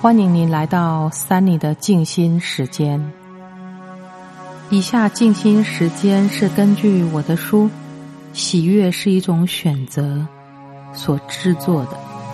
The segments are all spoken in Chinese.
欢迎您来到Sunny的静心时间。以下静心时间是根据我的书《喜悦是一种选择》所制作的。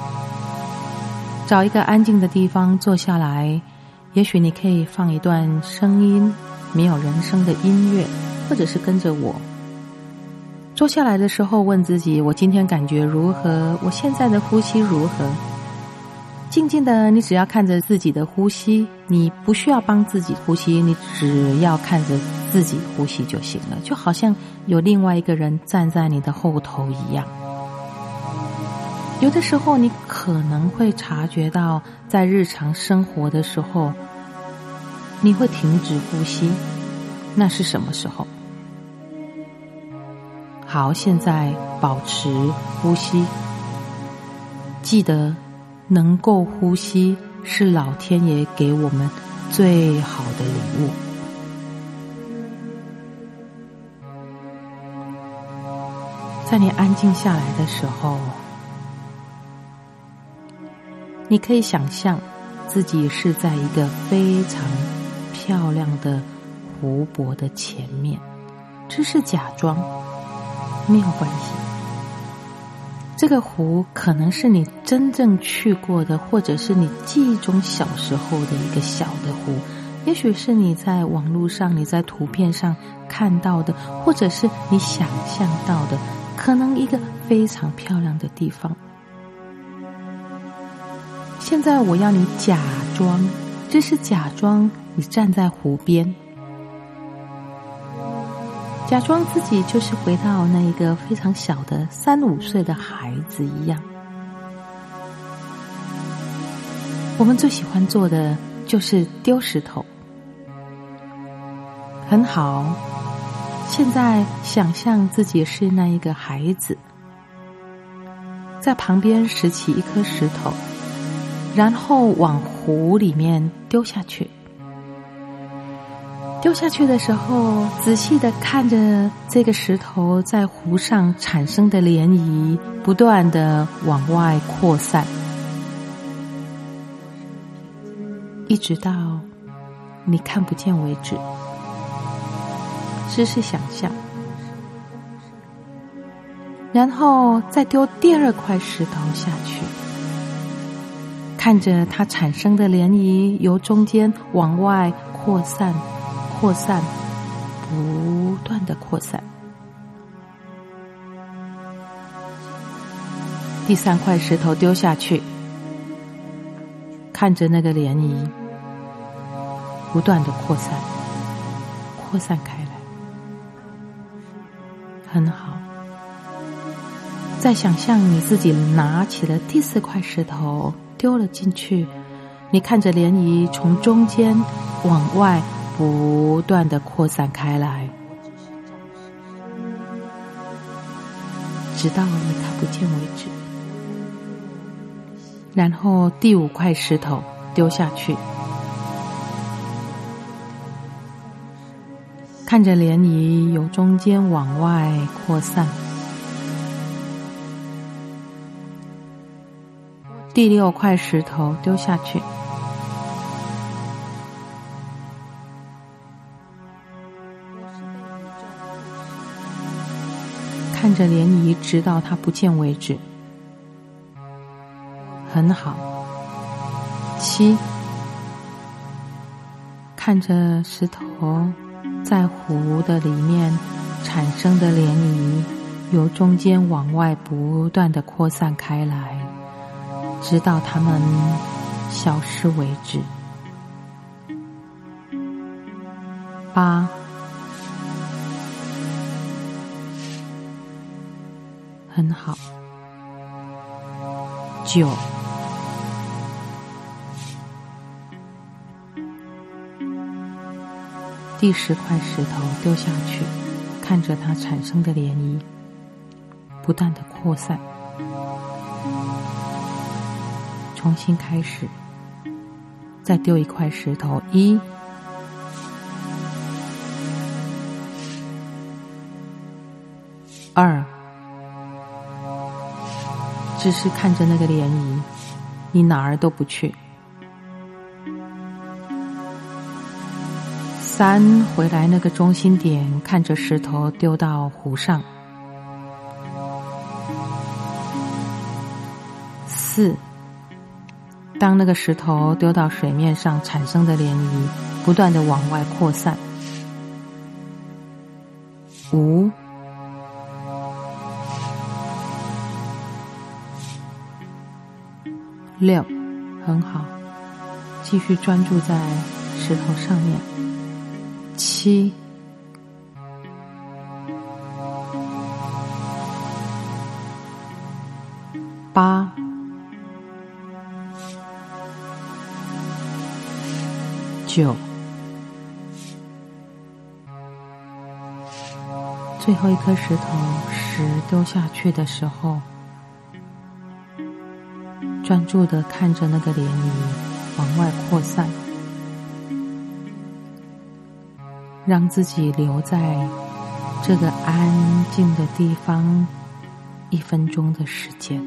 找一个安静的地方坐下来，也许你可以放一段声音，没有人声的音乐，或者是跟着我。坐下来的时候问自己，我今天感觉如何？我现在的呼吸如何？静静的，你只要看着自己的呼吸，你不需要帮自己呼吸，你只要看着自己呼吸就行了，就好像有另外一个人站在你的后头一样。有的时候你可能会察觉到，在日常生活的时候你会停止呼吸，那是什么时候？好，现在保持呼吸，记得能够呼吸是老天爷给我们最好的礼物。在你安静下来的时候，你可以想象自己是在一个非常漂亮的湖泊的前面，这是假装，没有关系。这个湖可能是你真正去过的，或者是你记忆中小时候的一个小的湖，也许是你在网络上，你在图片上看到的，或者是你想象到的，可能一个非常漂亮的地方。现在我要你假装，这是假装你站在湖边，假装自己就是回到那一个非常小的3、5岁的孩子一样。我们最喜欢做的就是丢石头。很好，现在想象自己是那一个孩子，在旁边拾起一颗石头，然后往湖里面丢下去。丢下去的时候，仔细地看着这个石头在湖上产生的涟漪，不断地往外扩散，一直到你看不见为止。只是想象，然后再丢第2块石头下去，看着它产生的涟漪由中间往外扩散，扩散，不断的扩散。第3块石头丢下去，看着那个涟漪不断的扩散，扩散开来。很好，再想象你自己拿起了第4块石头丢了进去，你看着涟漪从中间往外不断的扩散开来，直到你看不见为止。然后第5块石头丢下去，看着涟漪由中间往外扩散。第6块石头丢下去，看着涟漪直到它不见为止。很好。7，看着石头在湖的里面产生的涟漪由中间往外不断的扩散开来，直到它们消失为止。8，很好。9，第10块石头丢下去，看着它产生的涟漪不断的扩散。重新开始，再丢1块石头。1，2，只是看着那个涟漪，你哪儿都不去。 3，回来那个中心点，看着石头丢到湖上。4，当那个石头丢到水面上产生的涟漪不断地往外扩散。5，6，很好，继续专注在石头上面。7，8，9，最后一颗石头10丢下去的时候，专注地看着那个涟漪往外扩散，让自己留在这个安静的地方1分钟的时间。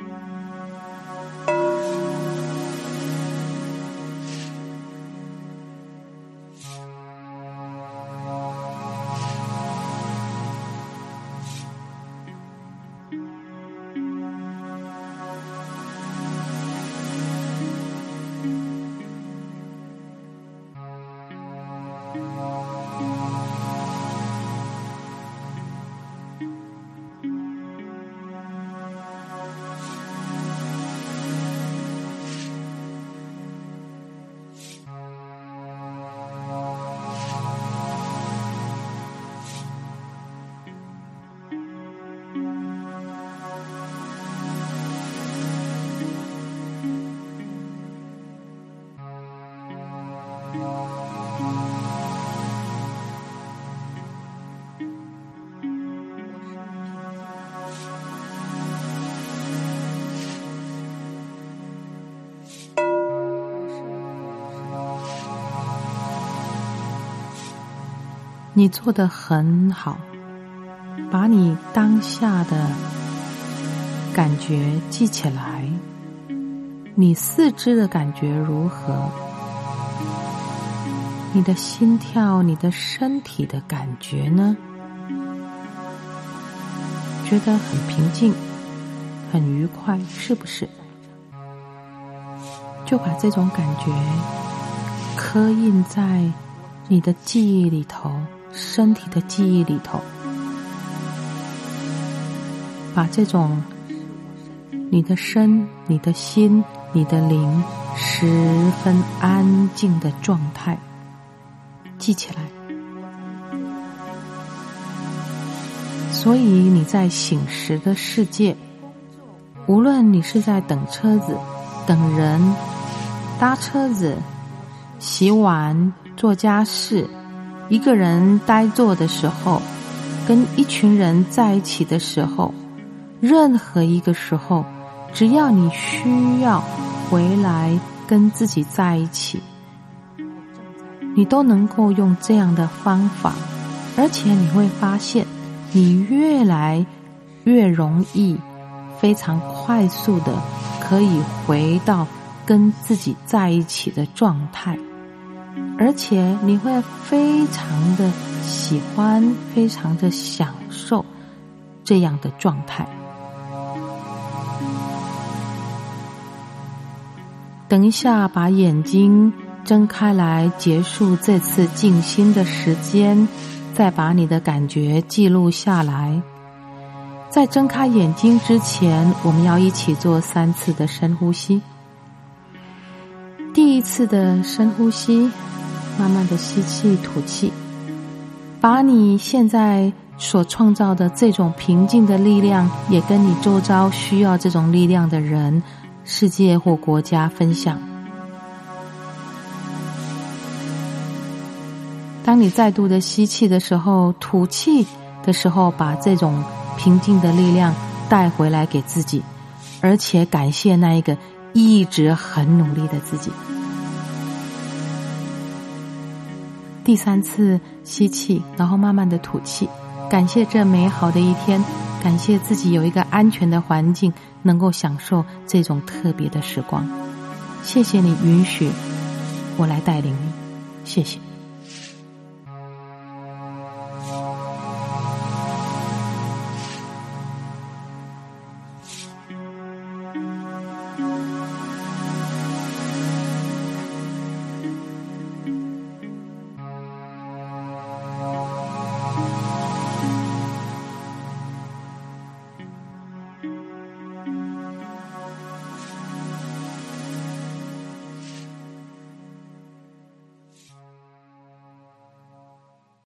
你做得很好，把你当下的感觉记起来。你四肢的感觉如何？你的心跳，你的身体的感觉呢？觉得很平静，很愉快，是不是？就把这种感觉刻印在你的记忆里头，身体的记忆里头，把这种你的身、你的心、你的灵十分安静的状态记起来。所以你在醒时的世界，无论你是在等车子、等人、搭车子、洗碗、做家事，一个人呆坐的时候，跟一群人在一起的时候，任何一个时候，只要你需要回来跟自己在一起，你都能够用这样的方法，而且你会发现你越来越容易非常快速的可以回到跟自己在一起的状态，而且你会非常的喜欢，非常的享受这样的状态。等一下把眼睛睁开来，结束这次静心的时间，再把你的感觉记录下来。在睁开眼睛之前，我们要一起做3次的深呼吸。第一次的深呼吸，慢慢的吸气吐气，把你现在所创造的这种平静的力量，也跟你周遭需要这种力量的人、世界或国家分享。当你再度的吸气的时候，吐气的时候，把这种平静的力量带回来给自己，而且感谢那一个一直很努力的自己。第3次吸气，然后慢慢的吐气，感谢这美好的一天，感谢自己有一个安全的环境，能够享受这种特别的时光。谢谢你允许我来带领你，谢谢。